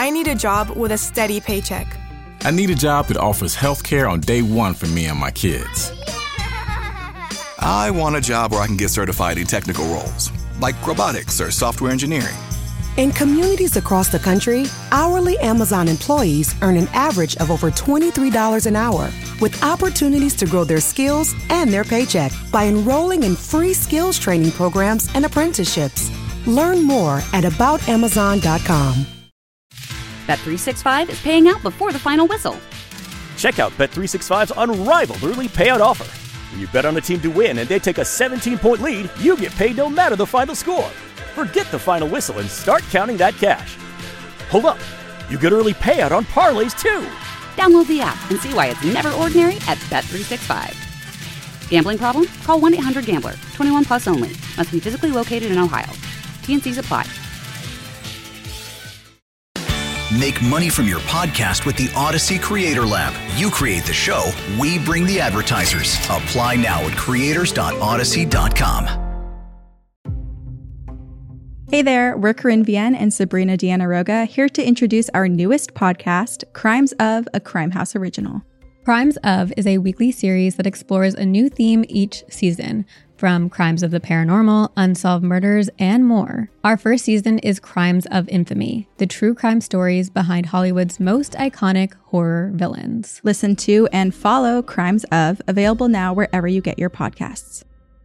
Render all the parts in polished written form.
I need a job with a steady paycheck. I need a job that offers health care on day one for me and my kids. I want a job where I can get certified in technical roles, like robotics or software engineering. In communities across the country, hourly Amazon employees earn an average of over $23 an hour, with opportunities to grow their skills and their paycheck by enrolling in free skills training programs and apprenticeships. Learn more at aboutamazon.com. Bet365 is paying out before the final whistle. Check out Bet365's unrivaled early payout offer. When you bet on a team to win and they take a 17-point lead, you get paid no matter the final score. Forget the final whistle and start counting that cash. Hold up. You get early payout on parlays, too. Download the app and see why it's never ordinary at Bet365. Gambling problem? Call 1-800-GAMBLER. 21 plus only. Must be physically located in Ohio. T&Cs apply. Make money from your podcast with the Odyssey Creator Lab. You create the show, we bring the advertisers. Apply now at creators.odyssey.com. Hey there, we're Corinne Vienne and Sabrina Deanna Roga here to introduce our newest podcast, Crimes of, a Crime House original. Crimes of is a weekly series that explores a new theme each season, from crimes of the paranormal, unsolved murders, and more. Our first season is Crimes of Infamy, the true crime stories behind Hollywood's most iconic horror villains. Listen to and follow Crimes of, available now wherever you get your podcasts.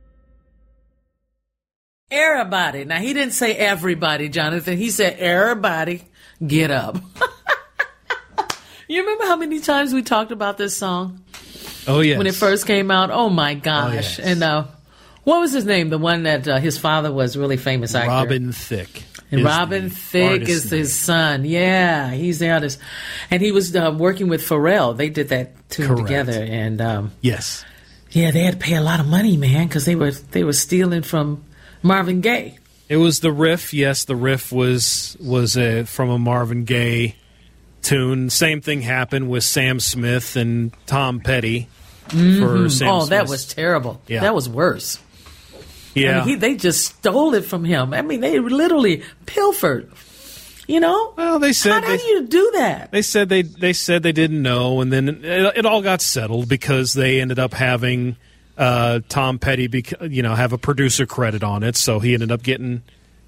Everybody. Now, he didn't say everybody, Jonathan. He said, everybody, get up. You remember how many times we talked about this song? Oh, yes. When it first came out? Oh, my gosh. Oh, yes. And what was his name? The one that his father was really famous actor. Robin Thicke. And Robin Thicke is his son. Yeah, he's the artist. And he was working with Pharrell. They did that tune together. And yes. Yeah, they had to pay a lot of money, man, because they were stealing from Marvin Gaye. It was the riff. Yes, the riff was from a Marvin Gaye tune. Same thing happened with Sam Smith and Tom Petty for Sam Smith. Oh, that was terrible. Yeah. That was worse. Yeah. I mean, they just stole it from him. I mean, they literally pilfered. You know? Well, they said how do you do that? They said they didn't know, and then it all got settled because they ended up having Tom Petty, have a producer credit on it, so he ended up getting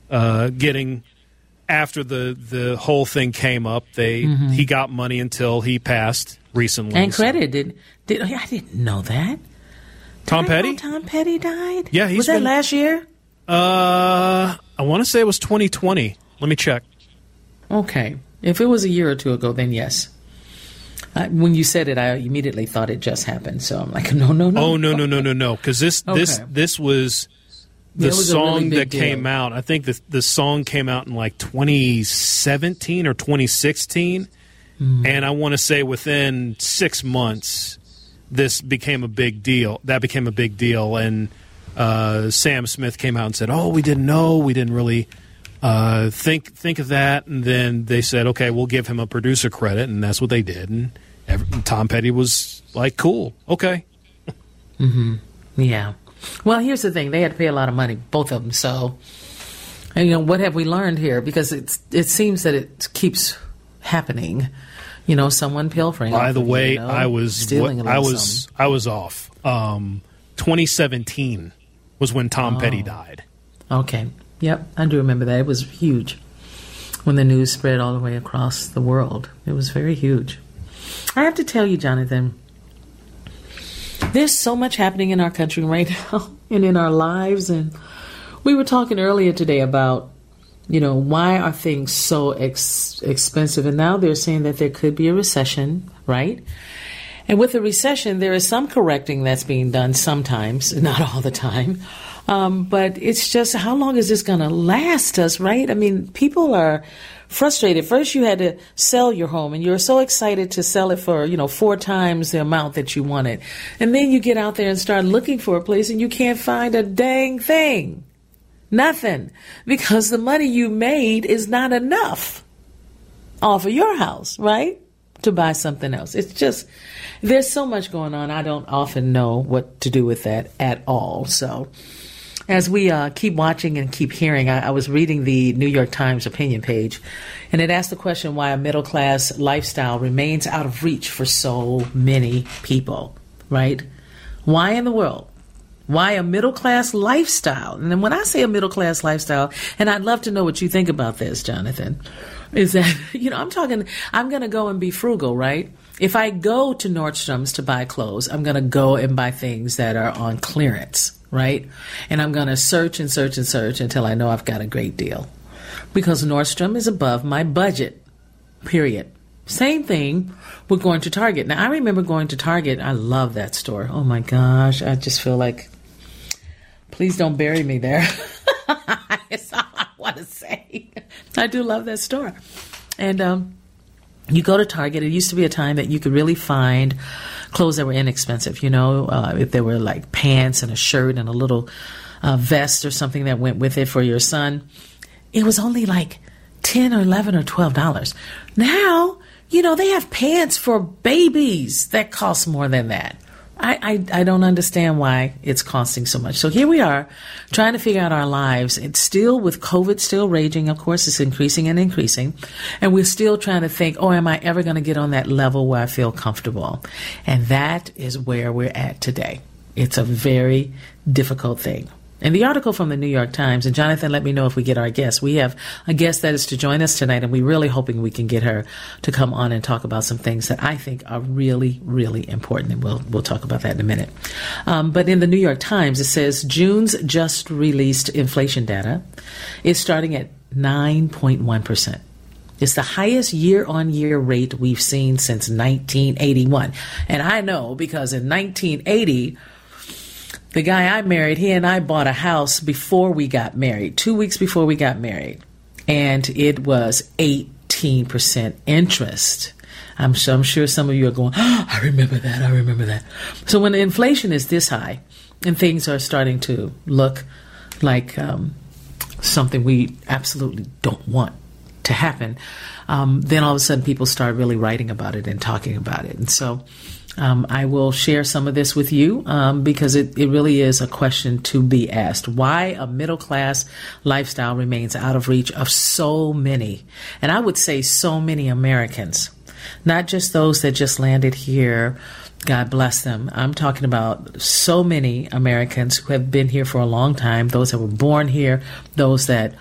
after the whole thing came up. He got money until he passed recently. And credited. I didn't know that. Tom Petty? Tom Petty died? Yeah, was that last year? I want to say it was 2020. Let me check. Okay. If it was a year or two ago, then yes. When you said it, I immediately thought it just happened. So I'm like, no. Oh, no. Because this was the song really that came out. I think the song came out in like 2017 or 2016. And I want to say within 6 months, this became a big deal. That became a big deal. And Sam Smith came out and said, oh, we didn't know. We didn't really think of that. And then they said, okay, we'll give him a producer credit. And that's what they did. And Tom Petty was like, cool, okay. Yeah. Well, here's the thing. They had to pay a lot of money, both of them. So, and, what have we learned here? Because it seems that it keeps happening. Someone pilfering. By the way, I was stealing I was off. 2017 was when Tom Petty died. Okay. Yep, I do remember that. It was huge when the news spread all the way across the world. It was very huge. I have to tell you, Jonathan, there's so much happening in our country right now and in our lives. And we were talking earlier today about, why are things so expensive? And now they're saying that there could be a recession, right? And with a recession, there is some correcting that's being done sometimes, not all the time. But it's just, how long is this going to last us, right? I mean, people are frustrated. First, you had to sell your home, and you were so excited to sell it for, 4 times the amount that you wanted. And then you get out there and start looking for a place, and you can't find a dang thing. Nothing. Because the money you made is not enough off of your house, right? To buy something else. It's just, there's so much going on. I don't often know what to do with that at all. So, as we keep watching and keep hearing, I was reading the New York Times opinion page, and it asked the question why a middle-class lifestyle remains out of reach for so many people, right? Why in the world? Why a middle-class lifestyle? And then when I say a middle-class lifestyle, and I'd love to know what you think about this, Jonathan, is that, I'm going to go and be frugal, right? If I go to Nordstrom's to buy clothes, I'm going to go and buy things that are on clearance, right? And I'm going to search and search and search until I know I've got a great deal. Because Nordstrom is above my budget, period. Same thing with going to Target. Now, I remember going to Target. I love that store. Oh, my gosh. I just feel like, please don't bury me there. That's all I want to say. I do love that store. And you go to Target. It used to be a time that you could really find clothes that were inexpensive. If there were like pants and a shirt and a little vest or something that went with it for your son, it was only like $10 or $11 or $12. Now, they have pants for babies that cost more than that. I don't understand why it's costing so much. So here we are trying to figure out our lives. It's still with COVID still raging. Of course, it's increasing and increasing. And we're still trying to think, am I ever going to get on that level where I feel comfortable? And that is where we're at today. It's a very difficult thing. And the article from the New York Times, and Jonathan, let me know if we get our guest. We have a guest that is to join us tonight, and we're really hoping we can get her to come on and talk about some things that I think are really, really important. And we'll talk about that in a minute. But in the New York Times, it says June's just released inflation data is starting at 9.1%. It's the highest year-on-year rate we've seen since 1981. And I know because in 1980, the guy I married, he and I bought a house before we got married, 2 weeks before we got married. And it was 18% interest. I'm sure some of you are going, I remember that. So when the inflation is this high and things are starting to look like something we absolutely don't want to happen, then all of a sudden people start really writing about it and talking about it. And so I will share some of this with you because it really is a question to be asked. Why a middle-class lifestyle remains out of reach of so many, and I would say so many Americans, not just those that just landed here, God bless them. I'm talking about so many Americans who have been here for a long time, those that were born here, those that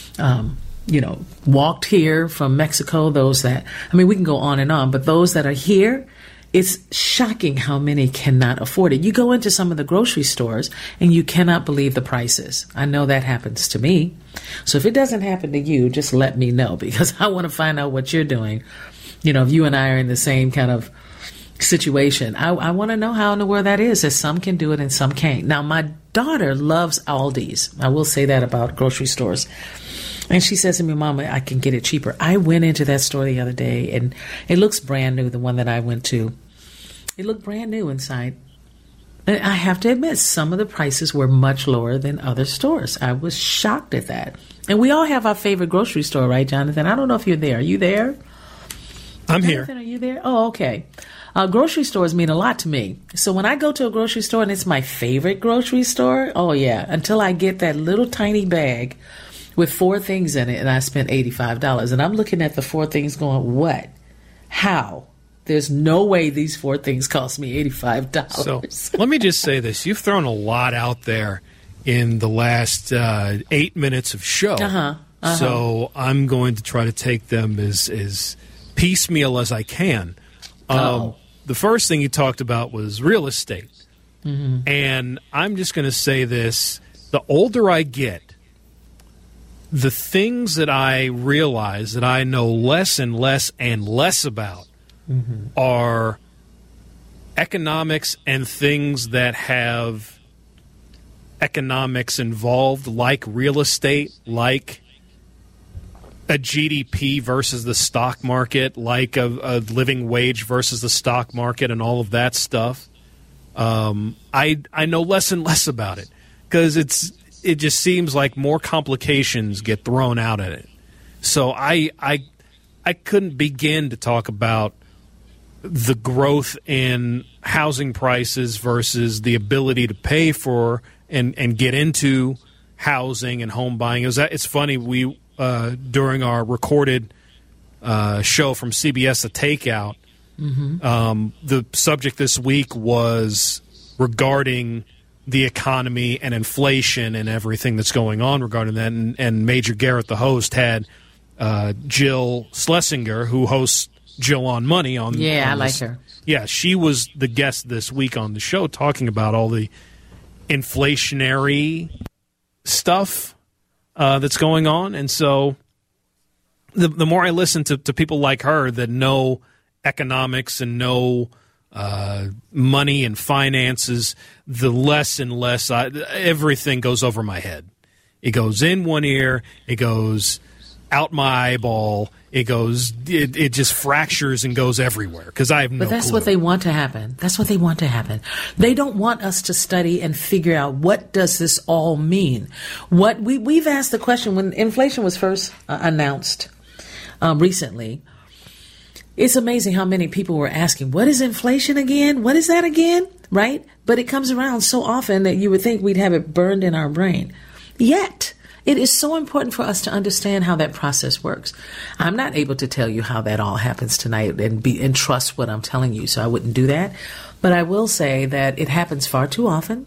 walked here from Mexico, those that, we can go on and on, but those that are here, it's shocking how many cannot afford it. You go into some of the grocery stores and you cannot believe the prices. I know that happens to me. So if it doesn't happen to you, just let me know because I want to find out what you're doing. If you and I are in the same kind of situation, I want to know how in the world that is, that some can do it and some can't. Now, my daughter loves Aldi's. I will say that about grocery stores. And she says to me, Mama, I can get it cheaper. I went into that store the other day, and it looks brand new, the one that I went to. It looked brand new inside. And I have to admit, some of the prices were much lower than other stores. I was shocked at that. And we all have our favorite grocery store, right, Jonathan? I don't know if you're there. Are you there? I'm Jonathan, here. Are you there? Oh, okay. Grocery stores mean a lot to me. So when I go to a grocery store and it's my favorite grocery store, oh, yeah, until I get that little tiny bag with 4 things in it, and I spent $85. And I'm looking at the 4 things going, what? How? There's no way these 4 things cost me $85. So let me just say this. You've thrown a lot out there in the last 8 minutes of show. So I'm going to try to take them as piecemeal as I can. The first thing you talked about was real estate. Mm-hmm. And I'm just going to say this. The older I get, the things that I realize that I know less and less and less about are economics and things that have economics involved, like real estate, like a GDP versus the stock market, like a living wage versus the stock market and all of that stuff. I know less and less about it because it just seems like more complications get thrown out at it. So I couldn't begin to talk about the growth in housing prices versus the ability to pay for and get into housing and home buying. It's funny, we during our recorded show from CBS, The Takeout, the subject this week was regarding the economy and inflation and everything that's going on regarding that. And Major Garrett, the host, had Jill Schlesinger, who hosts Jill on Money. I like her. Yeah, she was the guest this week on the show talking about all the inflationary stuff that's going on. And so the more I listen to people like her that know economics and know money and finances, the less and less everything goes over my head. It goes in one ear, it goes out my eyeball, it just fractures and goes everywhere because I have no clue. But that's what they want to happen. That's what they want to happen. They don't want us to study and figure out what does this all mean. What we've asked the question when inflation was first announced recently. It's amazing how many people were asking, what is inflation again? What is that again? Right? But it comes around so often that you would think we'd have it burned in our brain. Yet, it is so important for us to understand how that process works. I'm not able to tell you how that all happens tonight and trust what I'm telling you, so I wouldn't do that. But I will say that it happens far too often.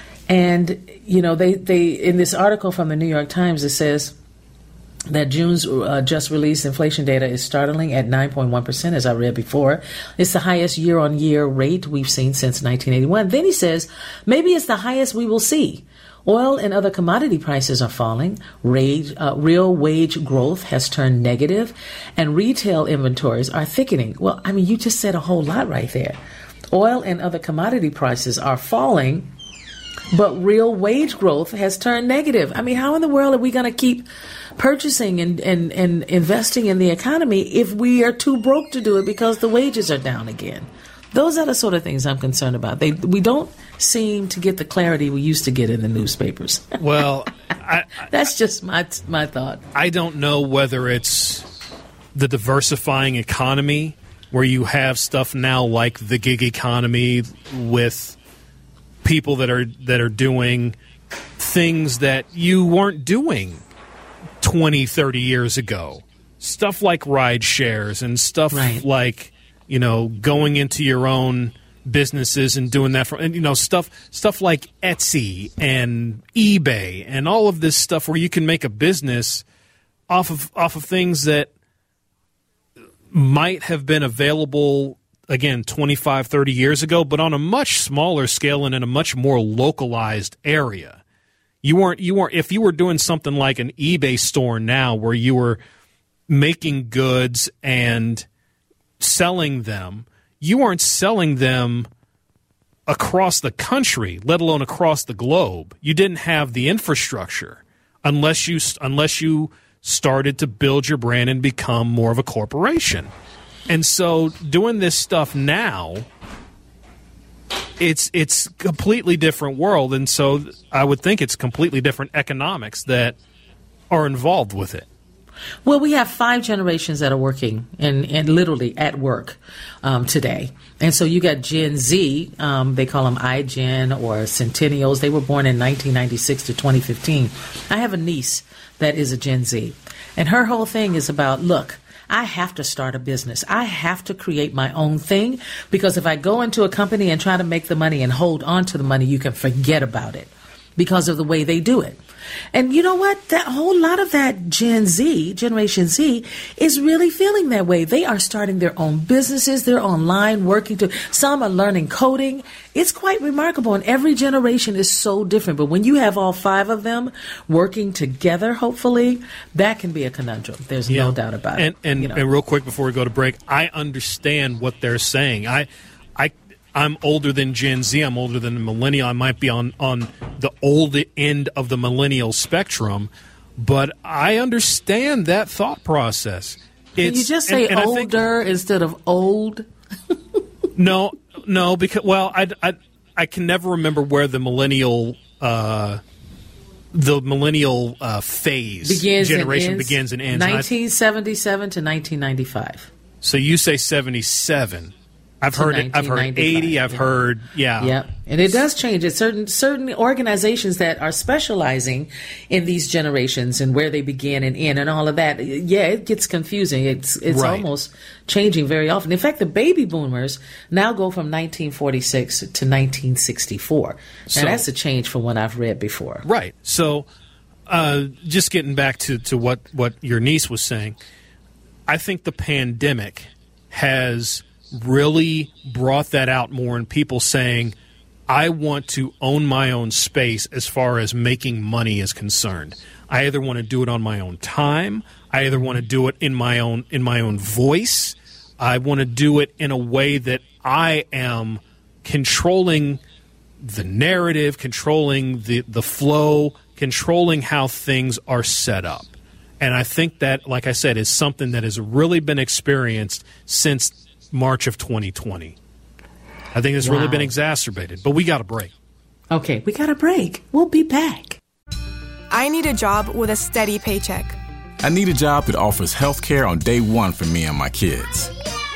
And, you know, they in this article from the New York Times, it says that June's just released inflation data is startling at 9.1%, as I read before. It's the highest year-on-year rate we've seen since 1981. Then he says, maybe it's the highest we will see. Oil and other commodity prices are falling. Real wage growth has turned negative, and retail inventories are thickening. Well, I mean, you just said a whole lot right there. Oil and other commodity prices are falling, but real wage growth has turned negative. I mean, how in the world are we going to keep purchasing and investing in the economy if we are too broke to do it because the wages are down again? Those are the sort of things I'm concerned about. We don't seem to get the clarity we used to get in the newspapers. Well, that's just my thought. I don't know whether it's the diversifying economy where you have stuff now like the gig economy with people that are doing things that you weren't doing 20, 30 years ago. Stuff like ride shares and stuff like, you know, going into your own businesses and doing that and you know, stuff like Etsy and eBay and all of this stuff where you can make a business off of things that might have been available again 25, 30 years ago, but on a much smaller scale and in a much more localized area. You weren't if you were doing something like an eBay store now where you were making goods and selling them, you weren't selling them across the country, let alone across the globe. You didn't have the infrastructure unless you started to build your brand and become more of a corporation. And so doing this stuff now, it's a completely different world, and so I would think it's completely different economics that are involved with it. Well, we have 5 generations that are working and literally at work today. And so you got Gen Z, they call them iGen or Centennials. They were born in 1996 to 2015. I have a niece that is a Gen Z, and her whole thing is about, look, I have to start a business. I have to create my own thing because if I go into a company and try to make the money and hold on to the money, you can forget about it because of the way they do it. And you know what? That whole lot of that Generation Z, is really feeling that way. They are starting their own businesses. They're online working some are learning coding. It's quite remarkable. And every generation is so different. But when you have all 5 of them working together, hopefully, that can be a conundrum. There's no doubt about it. And real quick before we go to break, I understand what they're saying. I'm older than Gen Z. I'm older than the millennial. I might be on the old end of the millennial spectrum, but I understand that thought process. Can you just say older instead of old? No, because I can never remember where the millennial phase generation begins and ends. 1977 to 1995. So you say 77. I've heard 80. I've heard, Yeah, and it does change. It's certain organizations that are specializing in these generations and where they begin and end and all of that. Yeah, it gets confusing. It's Right. almost changing very often. In fact, the baby boomers now go from 1946 to 1964. So- And that's a change from what I've read before. Right. So, just getting back to what your niece was saying, I think the pandemic has really brought that out more in people saying, I want to own my own space as far as making money is concerned. I either want to do it on my own time, I either want to do it in my own voice, I want to do it in a way that I am controlling the narrative, controlling the flow, controlling how things are set up. And I think that, like I said, is something that has really been experienced since March of 2020. I think it's really been exacerbated, but we got a break. Okay, we got a break. We'll be back. I need a job with a steady paycheck. I need a job that offers health care on day one for me and my kids.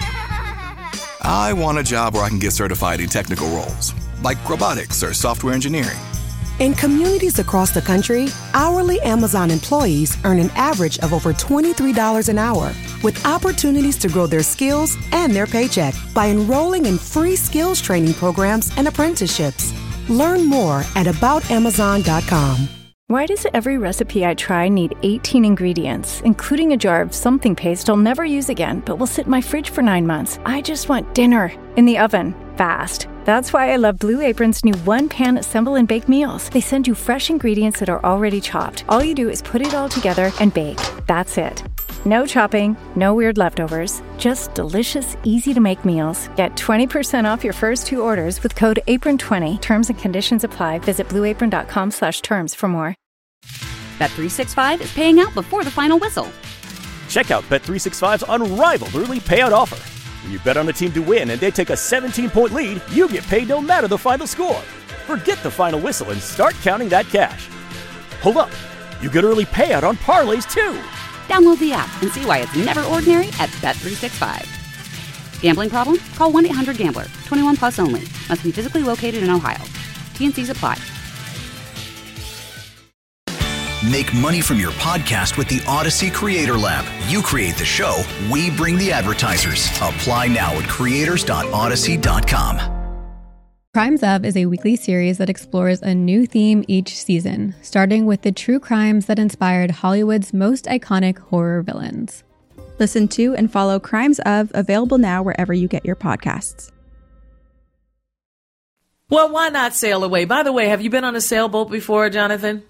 I want a job where I can get certified in technical roles, like robotics or software engineering. In communities across the country, hourly Amazon employees earn an average of over $23 an hour, with opportunities to grow their skills and their paycheck by enrolling in free skills training programs and apprenticeships. Learn more at aboutamazon.com. Why does every recipe I try need 18 ingredients, including a jar of something paste I'll never use again, but will sit in my fridge for 9 months? I just want dinner in the oven, fast. That's why I love Blue Apron's new one-pan assemble and bake meals. They send you fresh ingredients that are already chopped. All you do is put it all together and bake. That's it. No chopping, no weird leftovers, just delicious, easy-to-make meals. Get 20% off your first 2 orders with code APRON20. Terms and conditions apply. Visit blueapron.com/terms for more. Bet365 is paying out before the final whistle. Check out Bet365's unrivaled early payout offer. When you bet on a team to win and they take a 17-point lead, you get paid no matter the final score. Forget the final whistle and start counting that cash. Hold up. You get early payout on parlays, too. Download the app and see why it's never ordinary at Bet365. Gambling problem? Call 1-800-GAMBLER. 21 plus only. Must be physically located in Ohio. T&Cs apply. Make money from your podcast with the Odyssey Creator Lab. You create the show, we bring the advertisers. Apply now at creators.odyssey.com. Crimes Of is a weekly series that explores a new theme each season, starting with the true crimes that inspired Hollywood's most iconic horror villains. Listen to and follow Crimes Of, available now wherever you get your podcasts. Well, why not sail away? By the way, have you been on a sailboat before, Jonathan?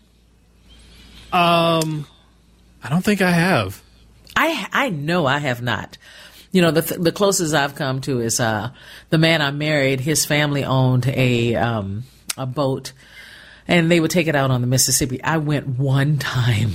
I don't think I have. I know I have not. You know, the closest I've come to is the man I married. His family owned a boat, and they would take it out on the Mississippi. I went one time,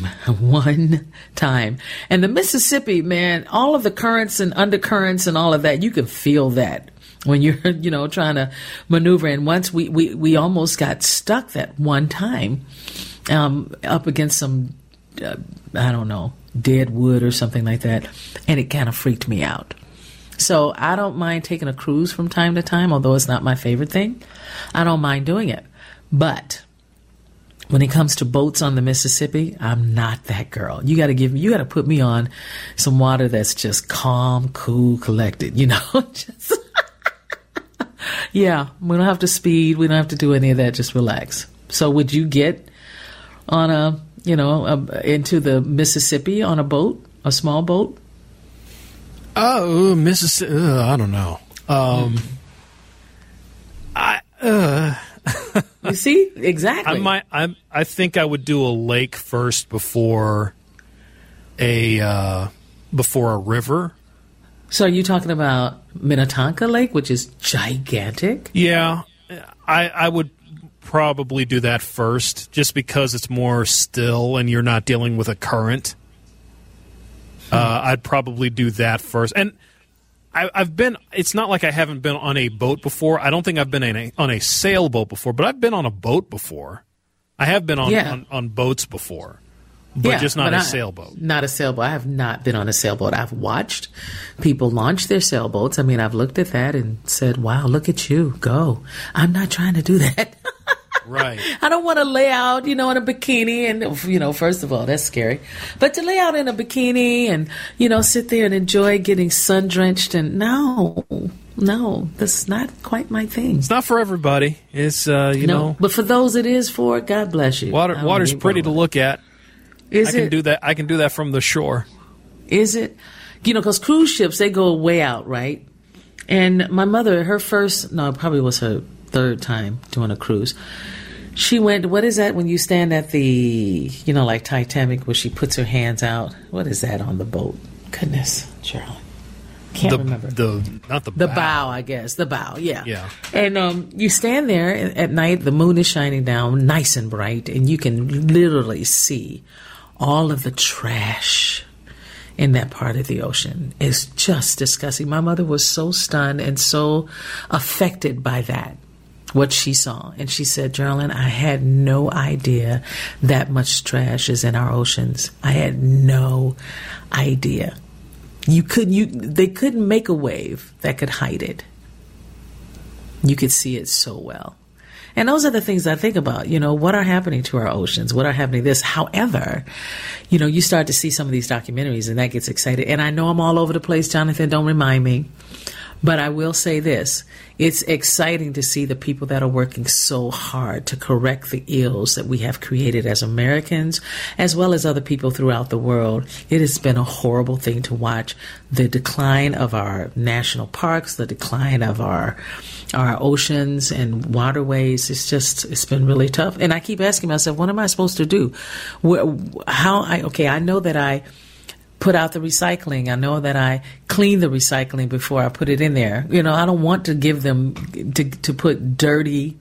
and the Mississippi, man, all of the currents and undercurrents and all of that, you can feel that when you're trying to maneuver. And once we almost got stuck that one time. Up against some, I don't know, dead wood or something like that. And it kind of freaked me out. So I don't mind taking a cruise from time to time, although it's not my favorite thing. I don't mind doing it. But when it comes to boats on the Mississippi, I'm not that girl. You got to put me on some water that's just calm, cool, collected, just yeah, we don't have to speed. We don't have to do any of that. Just relax. So would you get on into the Mississippi on a boat, a small boat? Oh, Mississippi. I don't know. You see, exactly. I think I would do a lake first before a river. So are you talking about Minnetonka Lake, which is gigantic? Yeah, I would probably do that first, just because it's more still and you're not dealing with a current. I'd probably do that first. And I've been, it's not like I haven't been on a boat before. I don't think I've been on a sailboat before, but I've been on a boat before. I have been on boats before. But just not a sailboat. Not a sailboat. I have not been on a sailboat. I've watched people launch their sailboats. I mean, I've looked at that and said, wow, look at you, go. I'm not trying to do that. Right. I don't want to lay out, in a bikini and, first of all, that's scary. But to lay out in a bikini and, sit there and enjoy getting sun drenched and no, that's not quite my thing. It's not for everybody. It's, know. But for those it is for, God bless you. Water's pretty to look at. Is I can do that from the shore. Is it? Because cruise ships, they go way out, right? And my mother, it probably was her third time doing a cruise. She went, what is that when you stand at the, like Titanic, where she puts her hands out? What is that on the boat? Goodness, Cheryl. Can't remember. Not the bow. The bow, I guess. The bow, yeah. Yeah. And you stand there at night, the moon is shining down, nice and bright, and you can literally see all of the trash in that part of the ocean. It's just disgusting. My mother was so stunned and so affected by that, what she saw. And she said, Geraldine, I had no idea that much trash is in our oceans. I had no idea. They couldn't make a wave that could hide it. You could see it so well. And those are the things I think about, what are happening to our oceans? What are happening to this? However, you start to see some of these documentaries and that gets excited. And I know I'm all over the place, Jonathan, don't remind me. But I will say this, it's exciting to see the people that are working so hard to correct the ills that we have created as Americans, as well as other people throughout the world. It has been a horrible thing to watch the decline of our national parks, the decline of our oceans and waterways. It's been really tough. And I keep asking myself, what am I supposed to do? I know that I put out the recycling. I know that I clean the recycling before I put it in there. I don't want to give them to put dirty,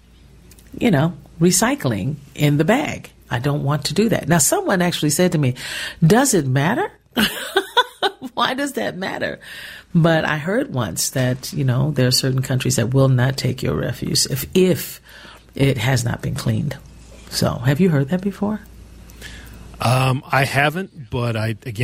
recycling in the bag. I don't want to do that. Now, someone actually said to me, does it matter? Why does that matter? But I heard once that, there are certain countries that will not take your refuse if it has not been cleaned. So have you heard that before? I haven't, but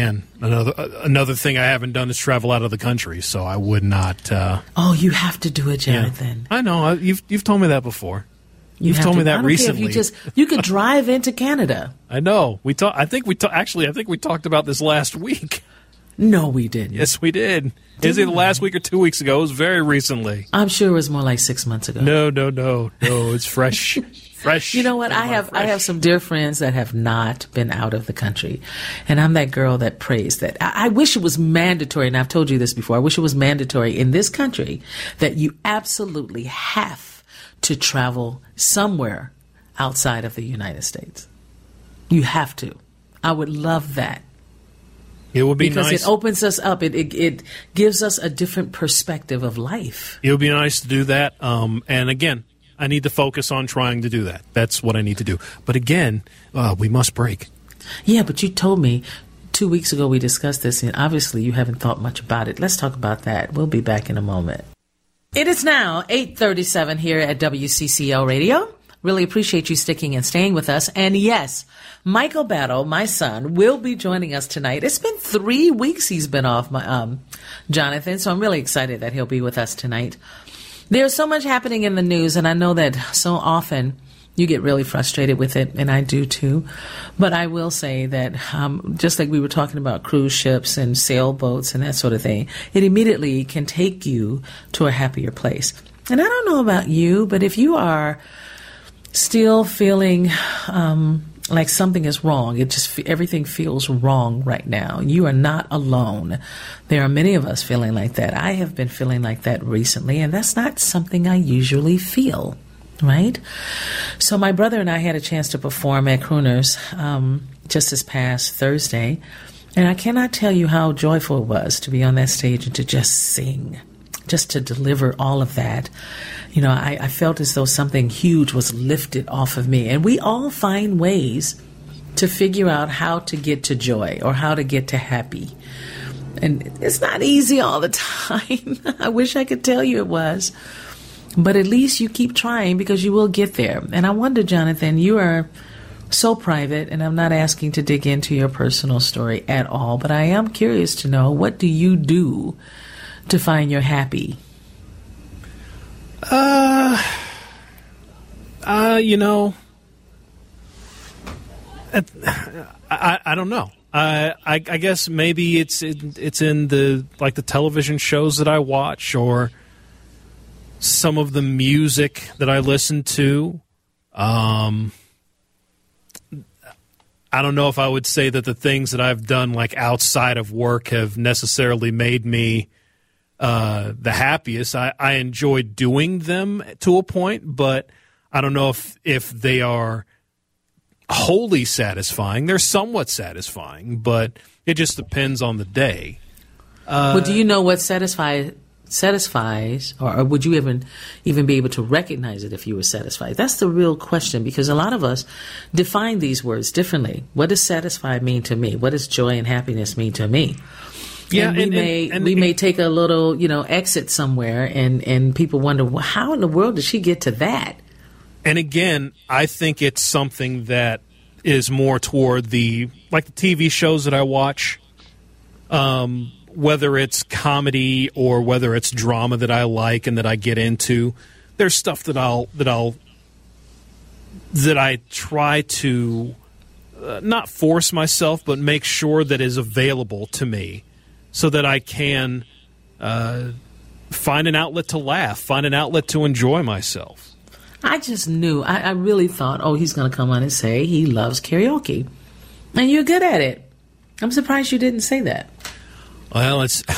another thing I haven't done is travel out of the country, so I would not. You have to do it, Jonathan. Yeah. I know. You've told me that before. You've told me that recently. You could drive into Canada. I know. I think we talked about this last week. No, we didn't. Yes, we did. Is it last week or 2 weeks ago? It was very recently. I'm sure it was more like 6 months ago. No. It's fresh. Fresh. You know what? I have some dear friends that have not been out of the country. And I'm that girl that prays that. I wish it was mandatory, and I've told you this before, I wish it was mandatory in this country that you absolutely have to travel somewhere outside of the United States. You have to. I would love that. It would be nice. Because it opens us up. It gives us a different perspective of life. It would be nice to do that. And again, I need to focus on trying to do that. That's what I need to do. But again, we must break. Yeah, but you told me 2 weeks ago we discussed this, and obviously you haven't thought much about it. Let's talk about that. We'll be back in a moment. It is now 8:37 here at WCCO Radio. Really appreciate you sticking and staying with us. And yes, Michael Battle, my son, will be joining us tonight. It's been 3 weeks he's been off, Jonathan, so I'm really excited that he'll be with us tonight. There's so much happening in the news, and I know that so often you get really frustrated with it, and I do too. But I will say that just like we were talking about cruise ships and sailboats and that sort of thing, it immediately can take you to a happier place. And I don't know about you, but if you are still feeling like something is wrong, everything feels wrong right now, you are not alone. There are many of us feeling like that. I have been feeling like that recently, and that's not something I usually feel, right? So my brother and I had a chance to perform at Crooners just this past Thursday, and I cannot tell you how joyful it was to be on that stage and to just sing, just to deliver all of that. I felt as though something huge was lifted off of me. And we all find ways to figure out how to get to joy or how to get to happy. And it's not easy all the time. I wish I could tell you it was. But at least you keep trying, because you will get there. And I wonder, Jonathan, you are so private, and I'm not asking to dig into your personal story at all, but I am curious to know, what do you do to find you're happy? You know, I don't know. I guess maybe it's in the television shows that I watch, or some of the music that I listen to. I don't know if I would say that the things that I've done outside of work have necessarily made me the happiest. I enjoy doing them to a point, but I don't know if they are wholly satisfying. They're somewhat satisfying, but it just depends on the day. But do you know what satisfies, or would you even be able to recognize it if you were satisfied? That's the real question, because a lot of us define these words differently. What does satisfied mean to me? What does joy and happiness mean to me? Yeah, and we may take a little, exit somewhere, and people wonder, well, how in the world did she get to that? And again, I think it's something that is more toward the TV shows that I watch, whether it's comedy or whether it's drama that I like and that I get into. There's stuff that I try to not force myself, but make sure that is available to me, so that I can find an outlet to laugh, find an outlet to enjoy myself. I just knew. I really thought, he's going to come on and say he loves karaoke. And you're good at it. I'm surprised you didn't say that. Well,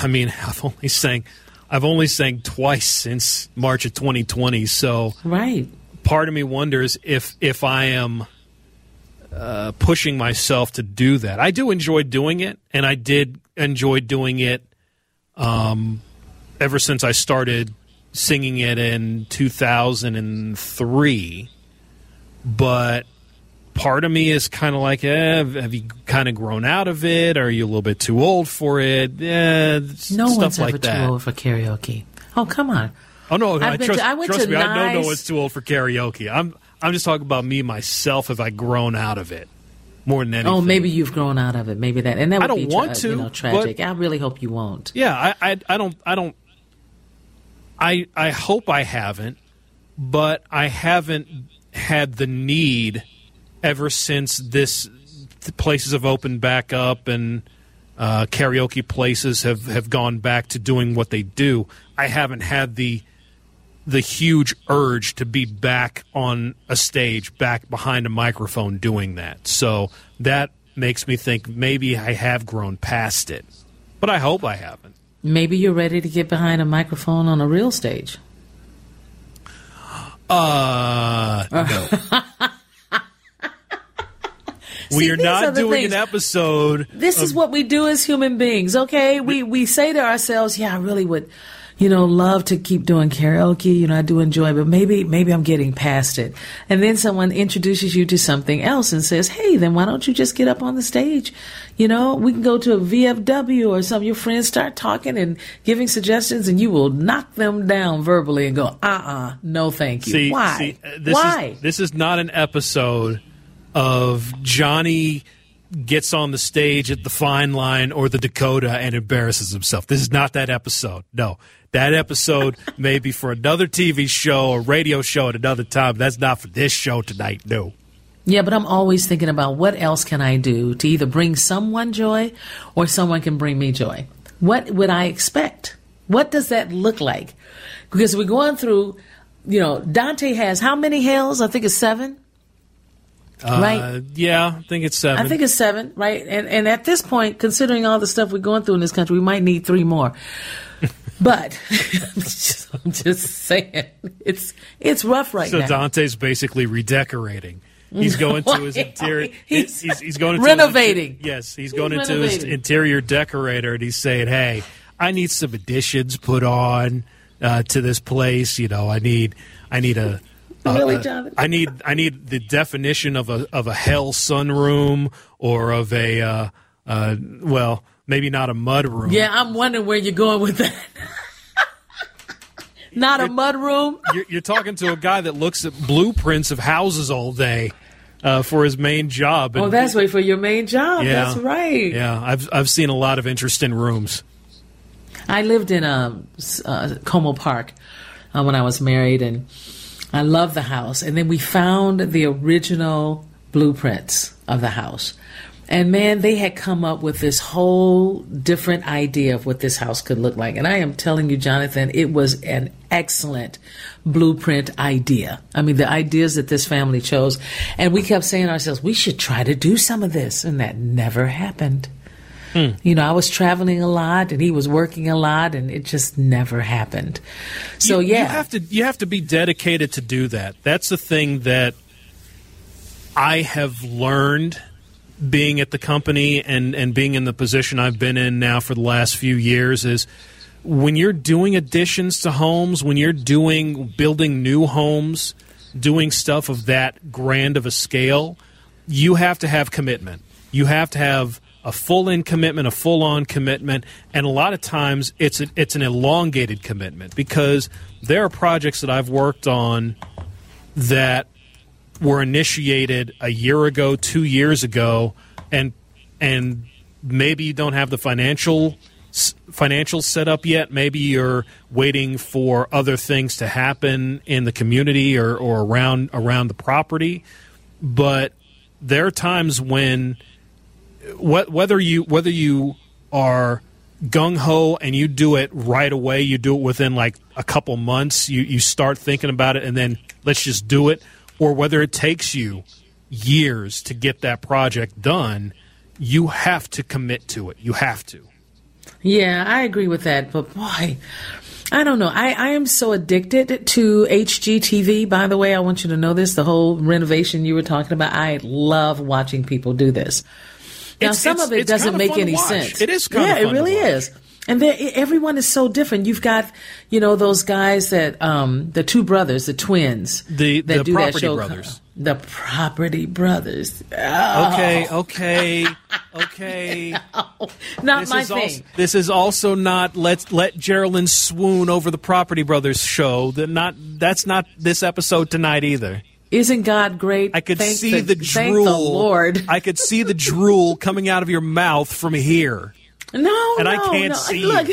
I've only sang twice since March of 2020, so right. Part of me wonders if I am pushing myself to do that. I do enjoy doing it, and I did enjoy doing it ever since I started singing it in 2003, but part of me is kind of like, have you kind of grown out of it? Are you a little bit too old for it? No stuff one's like ever that. too old for karaoke. Oh, come on. Oh no, trust me, I know no nice... one's too old for karaoke. I'm just talking about me myself. Have I grown out of it more than anything? Oh, maybe you've grown out of it. Maybe that, and that would I don't be want to, tragic. I really hope you won't. Yeah, I don't. I hope I haven't, but I haven't had the need ever since the places have opened back up and karaoke places have gone back to doing what they do. I haven't had the huge urge to be back on a stage, back behind a microphone doing that. So that makes me think maybe I have grown past it, but I hope I haven't. Maybe you're ready to get behind a microphone on a real stage. No. We are not doing an episode. This is what we do as human beings, okay? We say to ourselves, I really would, love to keep doing karaoke. I do enjoy it, but maybe I'm getting past it. And then someone introduces you to something else and says, hey, then why don't you just get up on the stage? We can go to a VFW or some of your friends start talking and giving suggestions, and you will knock them down verbally and go, no thank you. Why? Why? This is not an episode of Johnny gets on the stage at the Fine Line or the Dakota and embarrasses himself. This is not that episode. No. That episode may be for another TV show or radio show at another time. That's not for this show tonight, no. Yeah, but I'm always thinking about what else can I do to either bring someone joy or someone can bring me joy. What would I expect? What does that look like? Because we're going through, Dante has how many hells? I think it's 7. Right? Yeah, I think it's 7. I think it's 7, right? And at this point, considering all the stuff we're going through in this country, we might need 3 more. But I'm just saying, it's rough right now. So Dante's basically redecorating. He's going to his interior. He's going into renovating. He's going into his interior decorator, and he's saying, "Hey, I need some additions put on to this place. I need a." Really, Jonathan? I need the definition of a hell sunroom or of a maybe not a mud room. Yeah, I'm wondering where you're going with that. Not a mud room. You're talking to a guy that looks at blueprints of houses all day. for his main job. And, that's right, for your main job. Yeah, that's right. Yeah, I've seen a lot of interest in rooms. I lived in Como Park when I was married, and I loved the house. And then we found the original blueprints of the house. And man, they had come up with this whole different idea of what this house could look like. And I am telling you, Jonathan, it was an excellent blueprint idea. I mean, the ideas that this family chose. And we kept saying to ourselves, we should try to do some of this. And that never happened. You know, I was traveling a lot and he was working a lot, and it just never happened. So, you have to be dedicated to do that. That's the thing that I have learned being at the company and being in the position I've been in now for the last few years is when you're doing additions to homes, when you're building new homes, doing stuff of that grand of a scale, you have to have commitment. You have to have a full-in commitment, a full-on commitment, and a lot of times it's an elongated commitment because there are projects that I've worked on that were initiated a year ago, 2 years ago, and maybe you don't have the financial set up yet. Maybe you're waiting for other things to happen in the community or around the property. But there are times when whether you are gung-ho and you do it right away, you do it within like a couple months, you start thinking about it and then let's just do it, or whether it takes you years to get that project done, you have to commit to it. You have to. Yeah, I agree with that. But boy, I don't know. I am so addicted to HGTV. By the way, I want you to know this, the whole renovation you were talking about. I love watching people do this. Now, some of it doesn't make any sense. It is kind of fun it really is. And everyone is so different. You've got, those guys that, the two brothers, the twins. The that do Property that show, Brothers. The Property Brothers. Oh. Okay. No, not my thing. This is also not let Geraldine swoon over the Property Brothers show. That's not this episode tonight either. Isn't God great? I could see the drool. Thank the Lord. I could see the drool coming out of your mouth from here. I can't see. Look,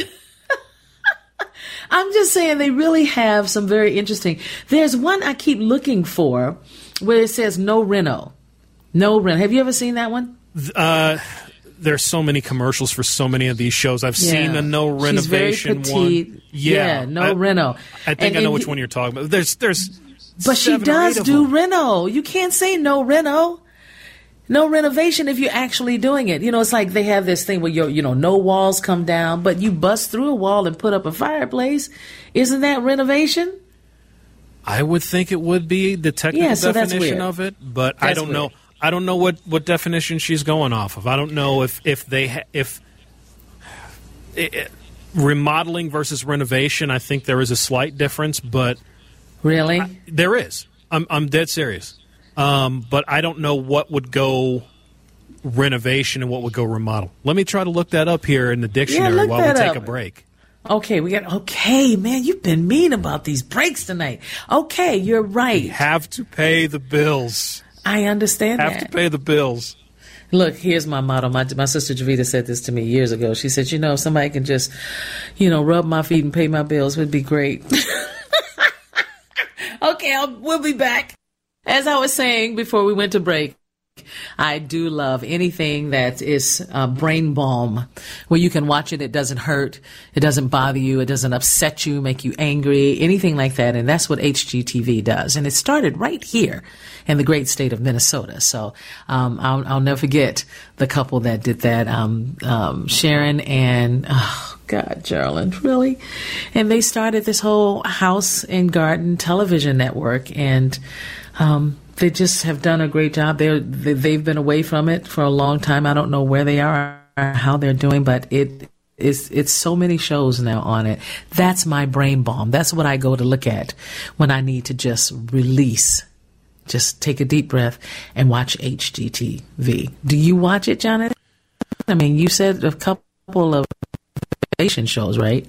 I'm just saying they really have some very interesting. There's one I keep looking for where it says no reno. No reno. Have you ever seen that one? There's so many commercials for so many of these shows. I've seen the no renovation She's very petite. one. Yeah, no reno. I think I know which one you're talking about. There's But she does do reno. You can't say no reno. No renovation if you're actually doing it. It's like they have this thing where no walls come down, but you bust through a wall and put up a fireplace. Isn't that renovation? I would think it would be the technical definition of it, but I don't know. I don't know what definition she's going off of. I don't know if remodeling versus renovation. I think there is a slight difference, but really, there is. I'm dead serious. But I don't know what would go renovation and what would go remodel. Let me try to look that up here in the dictionary while we take a break. Okay, man, you've been mean about these breaks tonight. Okay, you're right. We have to pay the bills. I understand that. Have to pay the bills. Look, here's my motto. My sister Javita said this to me years ago. She said, if somebody can just, rub my feet and pay my bills, would be great. Okay, we'll be back. As I was saying before we went to break, I do love anything that is brain balm, where you can watch it. It doesn't hurt. It doesn't bother you. It doesn't upset you, make you angry, anything like that. And that's what HGTV does. And it started right here in the great state of Minnesota. So I'll never forget the couple that did that, Sharon and, oh, God, Geraldine, really? And they started this whole house and garden television network. And they just have done a great job. They've been away from it for a long time. I don't know where they are or how they're doing, but it's so many shows now on it. That's my brain balm. That's what I go to look at when I need to just release. Just take a deep breath and watch HGTV. Do you watch it, Jonathan? I mean, you said a couple of Asian shows, right?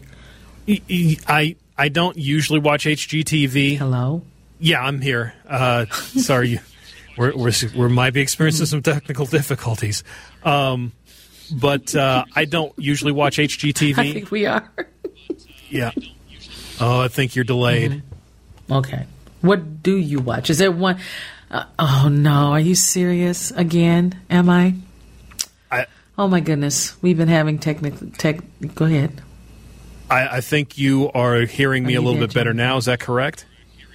I don't usually watch HGTV. Hello? Yeah, I'm here. Sorry. We might be experiencing some technical difficulties. But I don't usually watch HGTV. I think we are. Yeah. Oh, I think you're delayed. Mm-hmm. Okay. What do you watch? Is there one? Oh, no. Are you serious again? Am I? Oh, my goodness. We've been having Go ahead. I think you are hearing me a little bit better now. Is that correct?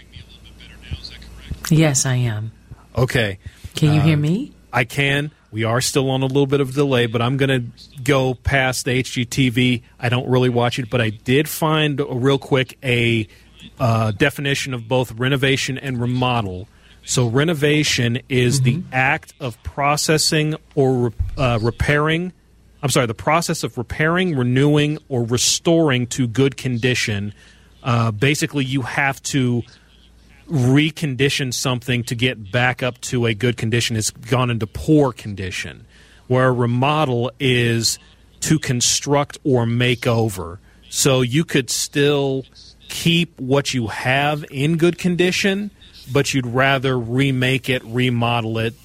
Yes, I am. Okay. Can you hear me? I can. We are still on a little bit of delay, but I'm going to go past the HGTV. I don't really watch it, but I did find real quick a definition of both renovation and remodel. So renovation is the act of processing or repairing. I'm sorry, the process of repairing, renewing, or restoring to good condition. Basically, you have to recondition something to get back up to a good condition. It's gone into poor condition. Where a remodel is to construct or make over. So you could still keep what you have in good condition, but you'd rather remake it, remodel it,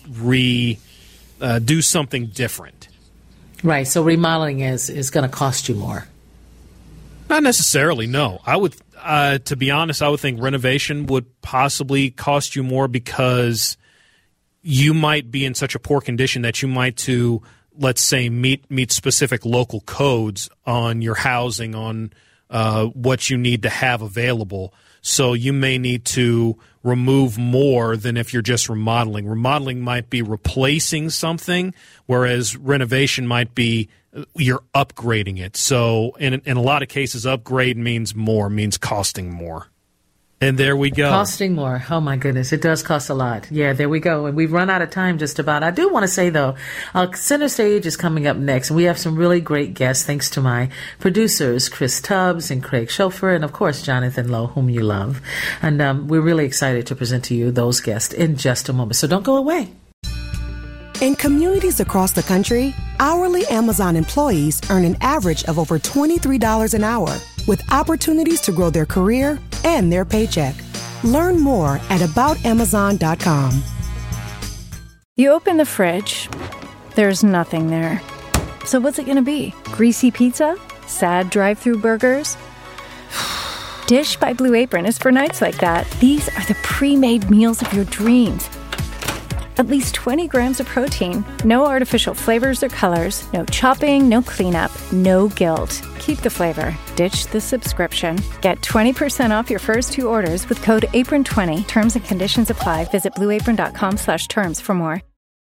do something different. Right. So remodeling is going to cost you more. Not necessarily, no. I would, to be honest, I would think renovation would possibly cost you more because you might be in such a poor condition that you might let's say, meet specific local codes on your housing, on what you need to have available. So you may need to remove more than if you're just remodeling. Remodeling might be replacing something, whereas renovation might be you're upgrading it. So in a lot of cases, upgrade means costing more. And there we go. Costing more. Oh, my goodness. It does cost a lot. Yeah, there we go. And we've run out of time just about. I do want to say, though, Center Stage is coming up next. And we have some really great guests, thanks to my producers, Chris Tubbs and Craig Schofer, and, of course, Jonathan Lowe, whom you love. And we're really excited to present to you those guests in just a moment. So don't go away. In communities across the country, hourly Amazon employees earn an average of over $23 an hour, with opportunities to grow their career and their paycheck. Learn more at aboutamazon.com. You open the fridge, there's nothing there. So what's it going to be? Greasy pizza? Sad drive-thru burgers? Dish by Blue Apron is for nights like that. These are the pre-made meals of your dreams. At least 20 grams of protein, no artificial flavors or colors, no chopping, no cleanup, no guilt. Keep the flavor. Ditch the subscription. Get 20% off your first 2 orders with code APRON20. Terms and conditions apply. Visit blueapron.com/terms for more.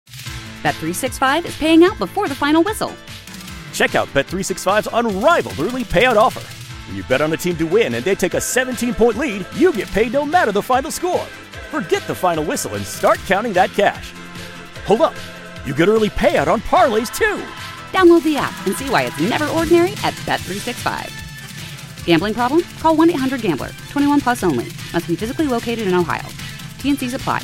Bet365 is paying out before the final whistle. Check out Bet365's unrivaled early payout offer. When you bet on a team to win and they take a 17-point lead, you get paid no matter the final score. Forget the final whistle and start counting that cash. Hold up. You get early payout on parlays, too. Download the app and see why it's never ordinary at Bet365. Gambling problem? Call 1-800-GAMBLER. 21 plus only. Must be physically located in Ohio. T&Cs apply.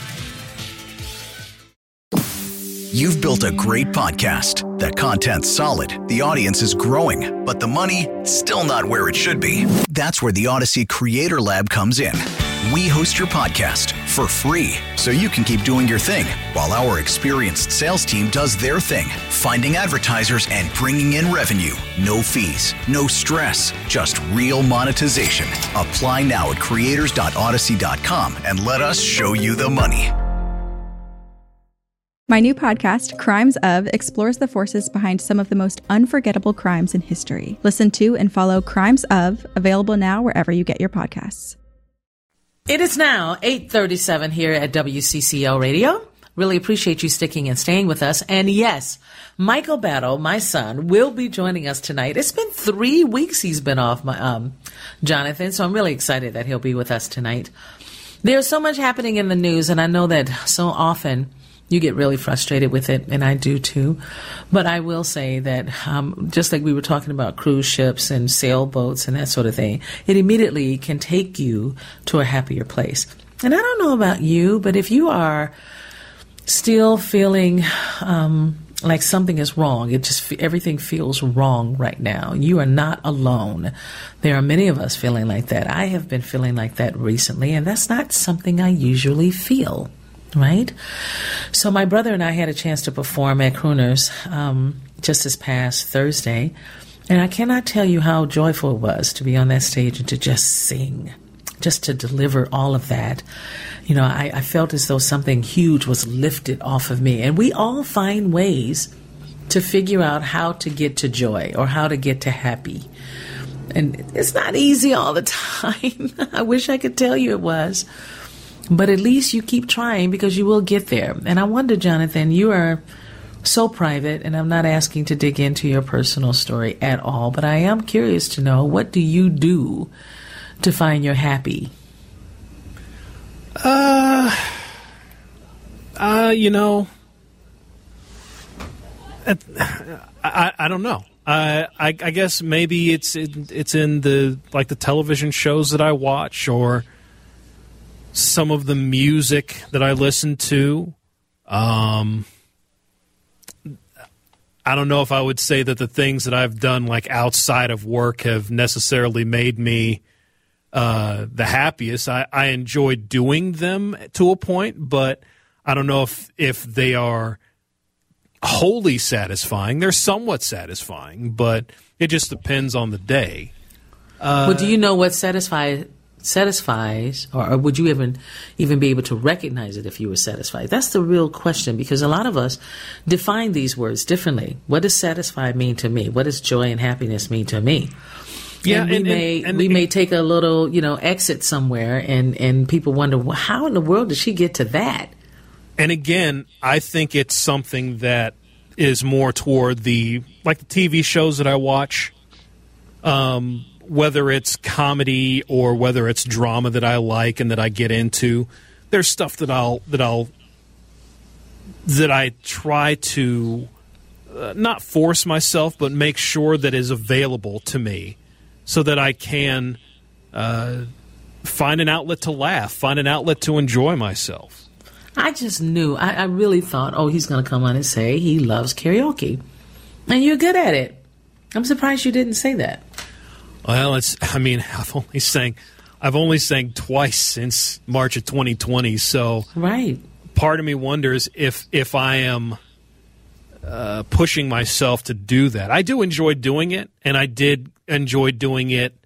You've built a great podcast. That content's solid. The audience is growing. But the money, still not where it should be. That's where the Odyssey Creator Lab comes in. We host your podcast for free so you can keep doing your thing while our experienced sales team does their thing, finding advertisers and bringing in revenue. No fees, no stress, just real monetization. Apply now at creators.odyssey.com and let us show you the money. My new podcast, Crimes Of, explores the forces behind some of the most unforgettable crimes in history. Listen to and follow Crimes Of, available now wherever you get your podcasts. It is now 8:37 here at WCCO Radio. Really appreciate you sticking and staying with us. And yes, Michael Battle, my son, will be joining us tonight. It's been 3 weeks he's been off, Jonathan, so I'm really excited that he'll be with us tonight. There's so much happening in the news, and I know that so often you get really frustrated with it, and I do too. But I will say that just like we were talking about cruise ships and sailboats and that sort of thing, it immediately can take you to a happier place. And I don't know about you, but if you are still feeling like something is wrong, everything feels wrong right now, you are not alone. There are many of us feeling like that. I have been feeling like that recently, and that's not something I usually feel. right? So my brother and I had a chance to perform at Crooners just this past Thursday, and I cannot tell you how joyful it was to be on that stage and to just sing, just to deliver all of that. You know, I felt as though something huge was lifted off of me, and we all find ways to figure out how to get to joy or how to get to happy. And it's not easy all the time. I wish I could tell you it was. But at least you keep trying because you will get there. And I wonder, Jonathan, you are so private, and I'm not asking to dig into your personal story at all, but I am curious to know, what do you do to find you're happy? You know, I don't know. I guess maybe it's in the television shows that I watch, or some of the music that I listen to. I don't know if I would say that the things that I've done outside of work have necessarily made me the happiest. I enjoy doing them to a point, but I don't know if they are wholly satisfying. They're somewhat satisfying, but it just depends on the day. Well, do you know what satisfies, or would you even be able to recognize it if you were satisfied? That's the real question, because a lot of us define these words differently. What does satisfied mean to me? What does joy and happiness mean to me? Yeah, and we may take a little, exit somewhere, and people wonder, well, how in the world did she get to that? And again, I think it's something that is more toward the TV shows that I watch, whether it's comedy or whether it's drama that I like and that I get into. There's stuff that I try to not force myself, but make sure that is available to me, so that I can find an outlet to laugh, find an outlet to enjoy myself. I just knew. I really thought, he's going to come on and say he loves karaoke. And you're good at it. I'm surprised you didn't say that. Well, I've only sang twice since March of 2020, so right. Part of me wonders if I am pushing myself to do that. I do enjoy doing it, and I did enjoy doing it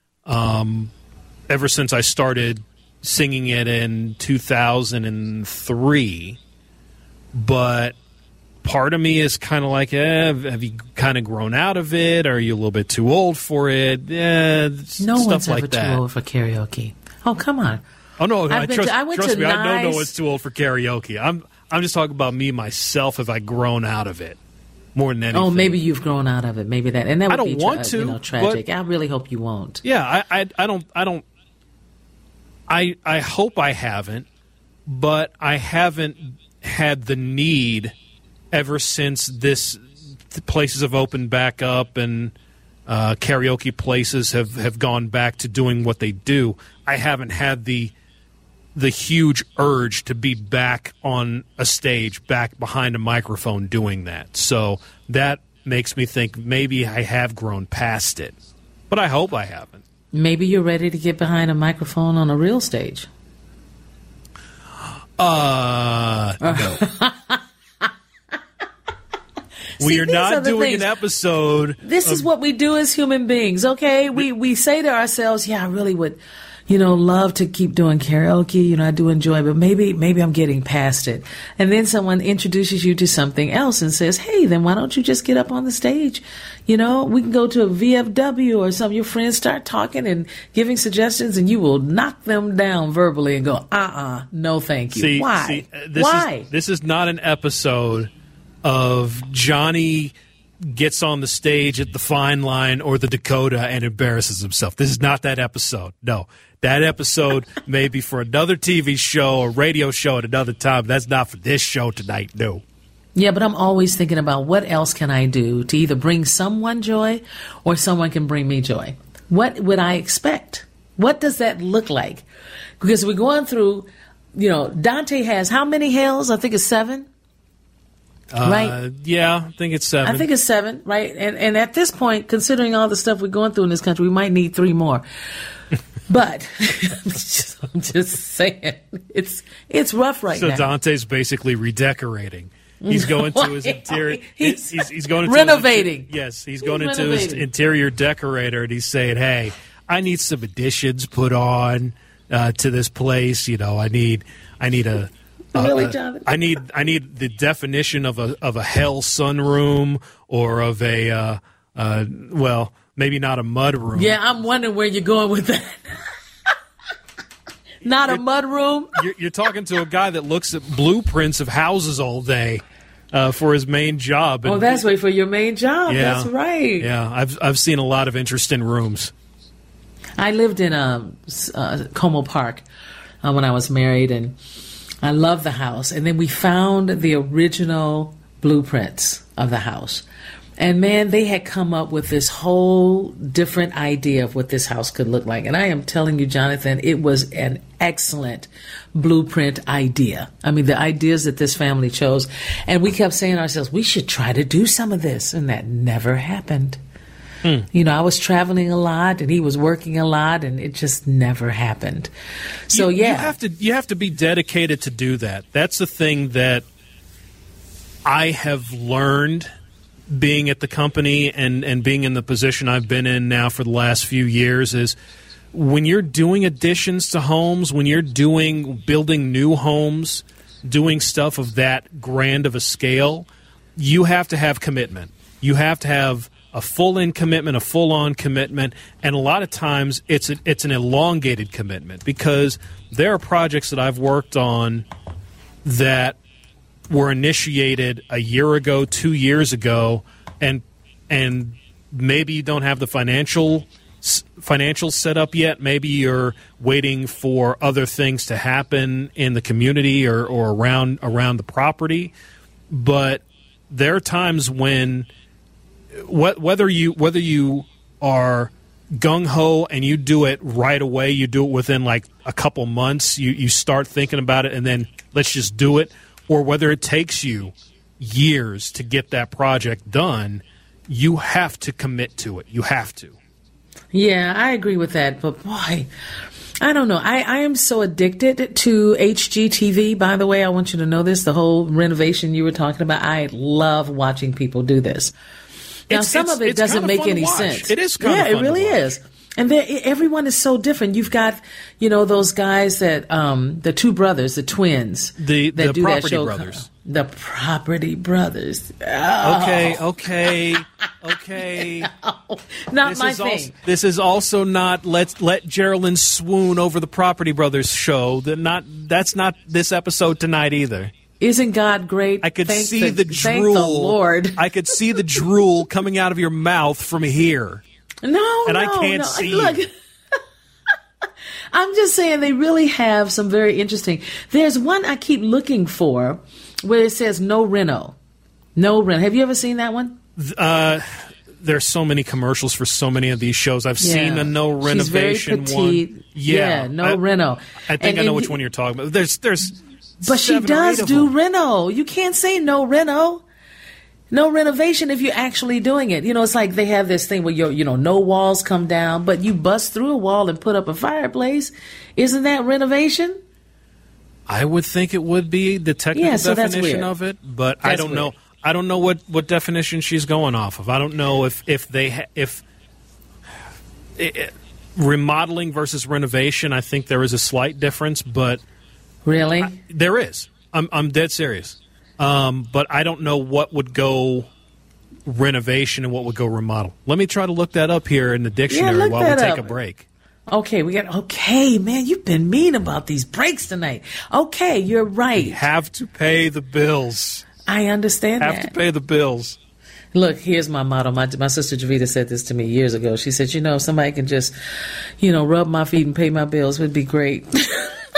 ever since I started singing it in 2003, but part of me is kind of like, have you kind of grown out of it? Are you a little bit too old for it? No one's ever too old for karaoke. Oh, come on. Oh, no, trust me, I know no one's too old for karaoke. I'm just talking about me, myself. Have I grown out of it more than anything? Oh, maybe you've grown out of it. Maybe that. And that would be tragic. But, I really hope you won't. Yeah, I don't. I hope I haven't, but I haven't had the need ever since the places have opened back up and karaoke places have gone back to doing what they do. I haven't had the huge urge to be back on a stage, back behind a microphone doing that. So that makes me think maybe I have grown past it, but I hope I haven't. Maybe you're ready to get behind a microphone on a real stage. No. We are not doing an episode. This is what we do as human beings, okay? We say to ourselves, I really would, love to keep doing karaoke. I do enjoy it, but maybe I'm getting past it. And then someone introduces you to something else and says, hey, then why don't you just get up on the stage? We can go to a VFW or some of your friends start talking and giving suggestions, and you will knock them down verbally and go, no, thank you. Why? Why? This is not an episode of Johnny gets on the stage at the Fine Line or the Dakota and embarrasses himself. This is not that episode. No. That episode may be for another TV show or radio show at another time. That's not for this show tonight, no. Yeah, but I'm always thinking about what else can I do to either bring someone joy or someone can bring me joy. What would I expect? What does that look like? Because we're going through, Dante has how many hells? I think it's 7. Right? Yeah, I think it's 7. I think it's 7, right? And at this point, considering all the stuff we're going through in this country, we might need 3 more. But I'm just saying, it's rough right now. So Dante's basically redecorating. He's going to his interior. He's going into renovating. He's going into his interior decorator, and he's saying, "Hey, I need some additions put on to this place. You know, I need a." Really, Jonathan? I need the definition of a hell sunroom or of a well, maybe not a mud room. Yeah, I'm wondering where you're going with that. Not a mud room. You're talking to a guy that looks at blueprints of houses all day for his main job. And, that's right, for your main job. Yeah, that's right. Yeah, I've seen a lot of interest in rooms. I lived in Como Park when I was married, and I loved the house. And then we found the original blueprints of the house. And man, they had come up with this whole different idea of what this house could look like. And I am telling you, Jonathan, it was an excellent blueprint idea. I mean, the ideas that this family chose. And we kept saying to ourselves, we should try to do some of this. And that never happened. You know, I was traveling a lot and he was working a lot, and it just never happened. So you have to be dedicated to do that. That's the thing that I have learned being at the company and being in the position I've been in now for the last few years is when you're doing additions to homes, when you're building new homes, doing stuff of that grand of a scale, you have to have commitment. You have to have a full-in commitment, a full-on commitment, and a lot of times it's an elongated commitment because there are projects that I've worked on that were initiated a year ago, 2 years ago, and maybe you don't have the financial set up yet. Maybe you're waiting for other things to happen in the community or around the property. But there are times when whether you are gung-ho and you do it right away, you do it within like a couple months, you start thinking about it and then let's just do it, or whether it takes you years to get that project done, you have to commit to it. You have to. Yeah, I agree with that. But boy, I don't know. I am so addicted to HGTV. By the way, I want you to know this, the whole renovation you were talking about. I love watching people do this. Now, some of it doesn't make any sense. It is kind of fun to watch. Yeah, it really is. And everyone is so different. You've got, those guys that, the two brothers, the twins. The that do Property that show, Brothers. The Property Brothers. Oh. Okay. No, not my thing. This is also not let Geraldine swoon over the Property Brothers show. That's not this episode tonight either. Isn't God great? I could see the drool. Thank the Lord. I could see the drool coming out of your mouth from here. I can't see. Look, I'm just saying they really have some very interesting. There's one I keep looking for where it says no reno. No reno. Have you ever seen that one? There's so many commercials for so many of these shows. I've seen a no renovation She's very petite. one. Yeah, no reno. I think I know which one you're talking about. There's But she does do reno. You can't say no reno. No renovation if you're actually doing it. It's like they have this thing where no walls come down, but you bust through a wall and put up a fireplace. Isn't that renovation? I would think it would be the technical definition of it, but I don't know. I don't know what definition she's going off of. I don't know if remodeling versus renovation. I think there is a slight difference, but really, there is. I'm dead serious. But I don't know what would go renovation and what would go remodel. Let me try to look that up here in the dictionary while we take a break. Okay, man, you've been mean about these breaks tonight. Okay, you're right. We have to pay the bills. I understand that. Have to pay the bills. Look, here's my motto. My sister Javita said this to me years ago. She said, if somebody can just, rub my feet and pay my bills, would be great.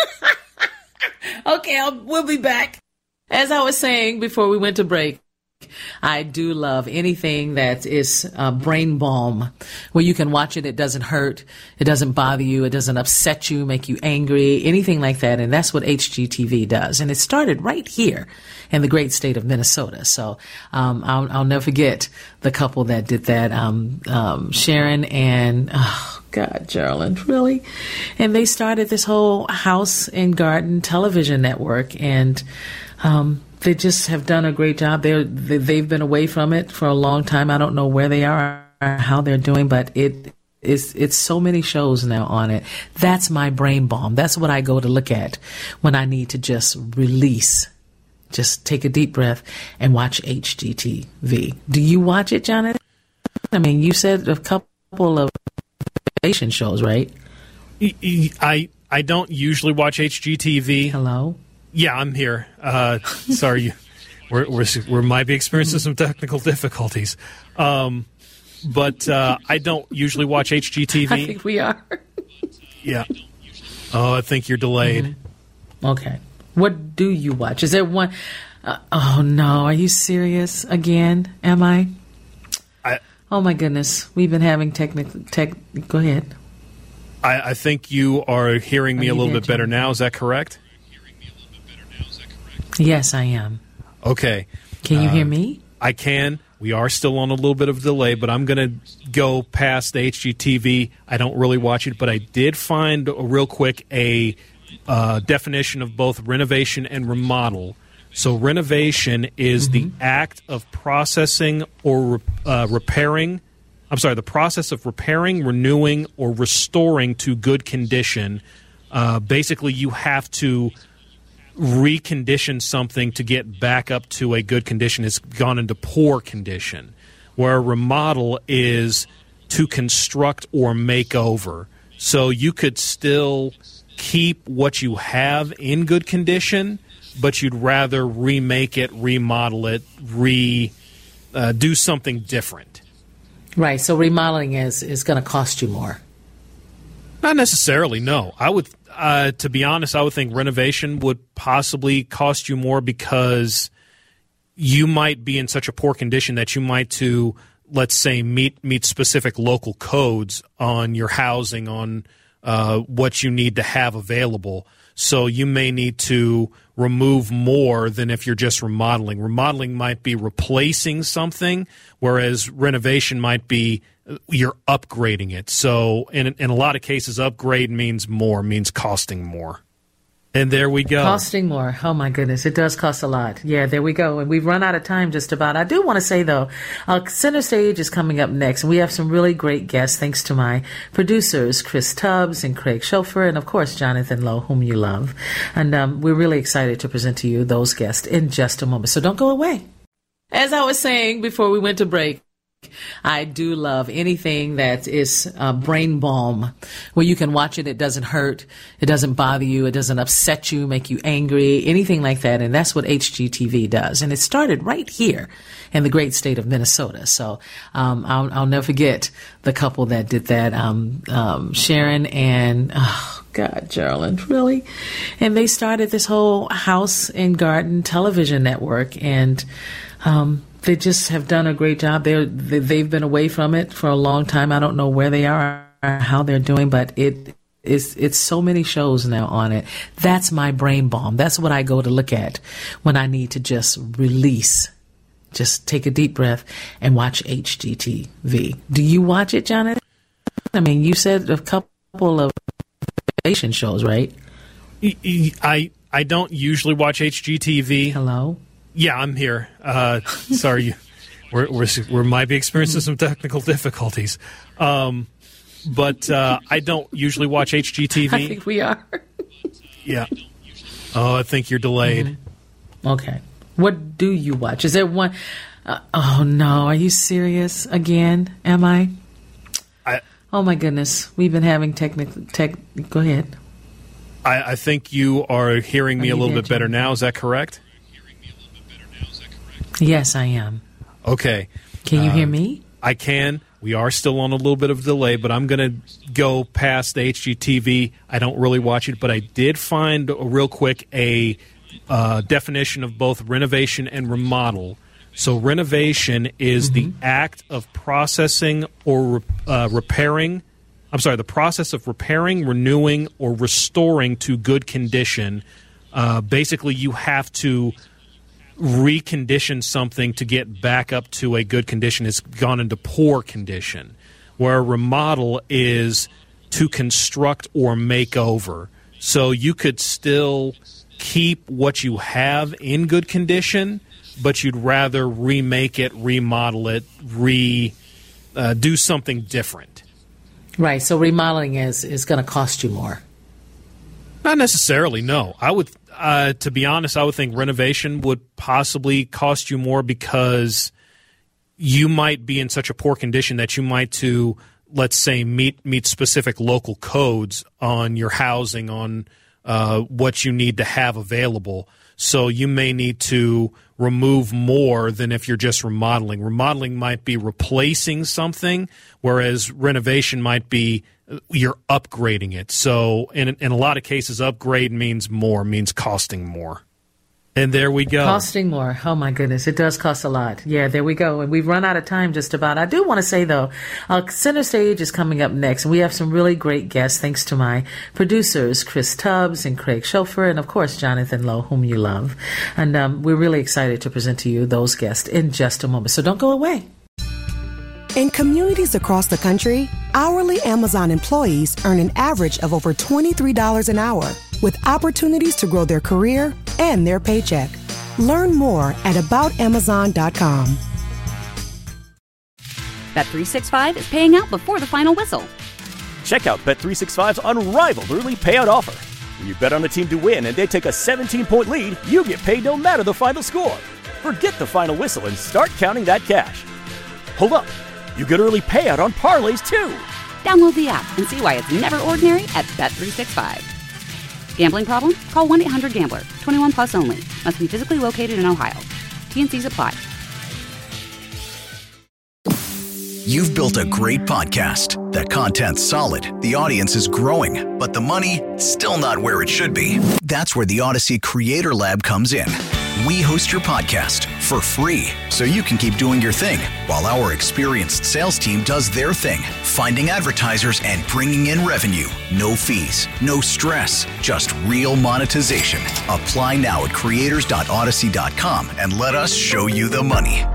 Okay, we'll be back. As I was saying before we went to break, I do love anything that is brain balm, where you can watch it. It doesn't hurt. It doesn't bother you. It doesn't upset you, make you angry, anything like that. And that's what HGTV does. And it started right here in the great state of Minnesota. So I'll never forget the couple that did that, Sharon and, oh, God, Geraldine, really? And they started this whole house and garden television network, and they just have done a great job. They've been away from it for a long time. I don't know where they are or how they're doing, but it's so many shows now on it. That's my brain balm. That's what I go to look at when I need to just release. Just take a deep breath and watch HGTV. Do you watch it, Jonathan? I mean, you said a couple of shows, right? I don't usually watch HGTV. Hello? Yeah, I'm here. Sorry, we might be experiencing some technical difficulties. But I don't usually watch HGTV. I think we are. Yeah. Oh, I think you're delayed. Mm-hmm. Okay. What do you watch? Is there one? Oh, no. Are you serious again? Am I? Oh, my goodness. We've been having Go ahead. I think you are hearing me a little bit better now. Is that correct? Yes, I am. Okay. Can you hear me? I can. We are still on a little bit of delay, but I'm going to go past the HGTV. I don't really watch it, but I did find real quick a definition of both renovation and remodel. So renovation is the act of processing or repairing. I'm sorry, the process of repairing, renewing, or restoring to good condition. Basically, you have to recondition something to get back up to a good condition. It's gone into poor condition. Where a remodel is to construct or make over. So you could still keep what you have in good condition, but you'd rather remake it, remodel it, do something different. Right. So remodeling is going to cost you more. Not necessarily, no. I would, to be honest, I would think renovation would possibly cost you more because you might be in such a poor condition that you might to, let's say, meet specific local codes on your housing, on what you need to have available. So you may need to remove more than if you're just remodeling. Remodeling might be replacing something, whereas renovation might be you're upgrading it. So in a lot of cases, upgrade means costing more. And there we go. Costing more. Oh, my goodness. It does cost a lot. Yeah, there we go. And we've run out of time just about. I do want to say, though, Center Stage is coming up next. And we have some really great guests, thanks to my producers, Chris Tubbs and Craig Schofer, and, of course, Jonathan Lowe, whom you love. And we're really excited to present to you those guests in just a moment. So don't go away. As I was saying before we went to break, I do love anything that is brain balm, where you can watch it. It doesn't hurt. It doesn't bother you. It doesn't upset you, make you angry, anything like that. And that's what HGTV does. And it started right here in the great state of Minnesota. So I'll never forget the couple that did that, Sharon and, oh, God, Geraldine, really? And they started this whole house and garden television network. And they just have done a great job. They've been away from it for a long time. I don't know where they are or how they're doing, but it's so many shows now on it. That's my brain balm. That's what I go to look at when I need to just release. Just take a deep breath and watch HGTV. Do you watch it, Jonathan? I mean, you said a couple of shows, right? I don't usually watch HGTV. Hello? Yeah, I'm here. Sorry, we might be experiencing some technical difficulties. But I don't usually watch HGTV. I think we are. Yeah. Oh, I think you're delayed. Mm-hmm. Okay. What do you watch? Is there one? Oh, no. Are you serious again? Am I? Oh, my goodness. We've been having Go ahead. I think you are hearing me a little bit better now. Is that correct? Yes, I am. Okay. Can you hear me? I can. We are still on a little bit of delay, but I'm going to go past the HGTV. I don't really watch it, but I did find real quick a definition of both renovation and remodel. So renovation is the act of processing or repairing. I'm sorry, the process of repairing, renewing, or restoring to good condition. Basically, you have to recondition something to get back up to a good condition. It's gone into poor condition. Where a remodel is to construct or make over. So you could still keep what you have in good condition, but you'd rather remake it, remodel it, do something different. Right, so remodeling is going to cost you more. Not necessarily, no. I would, to be honest, I would think renovation would possibly cost you more because you might be in such a poor condition that you might let's say, meet specific local codes on your housing, on what you need to have available. So you may need to remove more than if you're just remodeling. Remodeling might be replacing something, whereas renovation might be you're upgrading it. So in a lot of cases, upgrade means costing more. And there we go. Costing more. Oh, my goodness. It does cost a lot. Yeah, there we go. And we've run out of time just about. I do want to say, though, Center Stage is coming up next. And we have some really great guests, thanks to my producers, Chris Tubbs and Craig Schofer, and, of course, Jonathan Lowe, whom you love. And we're really excited to present to you those guests in just a moment. So don't go away. In communities across the country, hourly Amazon employees earn an average of over $23 an hour, with opportunities to grow their career and their paycheck. Learn more at aboutamazon.com. Bet365 is paying out before the final whistle. Check out Bet365's unrivaled early payout offer. When you bet on a team to win and they take a 17-point lead, you get paid no matter the final score. Forget the final whistle and start counting that cash. Hold up. You get early payout on parlays, too. Download the app and see why it's never ordinary at Bet365. Gambling problem? Call 1-800-GAMBLER. 21 plus only. Must be physically located in Ohio. T&Cs apply. You've built a great podcast. The content's solid. The audience is growing. But the money, still not where it should be. That's where the Odyssey Creator Lab comes in. We host your podcast for free so you can keep doing your thing while our experienced sales team does their thing, finding advertisers and bringing in revenue. No fees, no stress, just real monetization. Apply now at creators.odyssey.com and let us show you the money.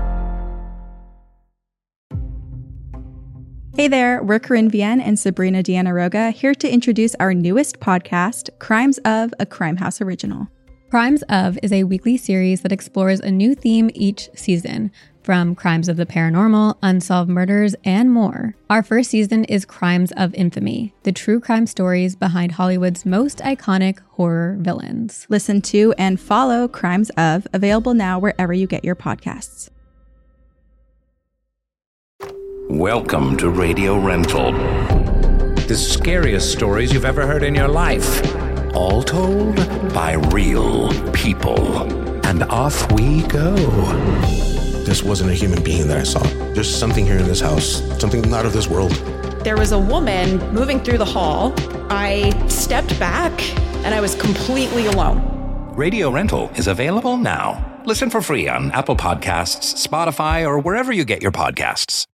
Hey there, we're Corinne Vienne and Sabrina Deanna Roga here to introduce our newest podcast, Crimes of, a Crime House original. Crimes of is a weekly series that explores a new theme each season, from crimes of the paranormal, unsolved murders, and more. Our first season is Crimes of Infamy, the true crime stories behind Hollywood's most iconic horror villains. Listen to and follow Crimes of, available now wherever you get your podcasts. Welcome to Radio Rental. The scariest stories you've ever heard in your life. All told by real people. And off we go. This wasn't a human being that I saw. There's something here in this house, something not of this world. There was a woman moving through the hall. I stepped back and I was completely alone. Radio Rental is available now. Listen for free on Apple Podcasts, Spotify, or wherever you get your podcasts.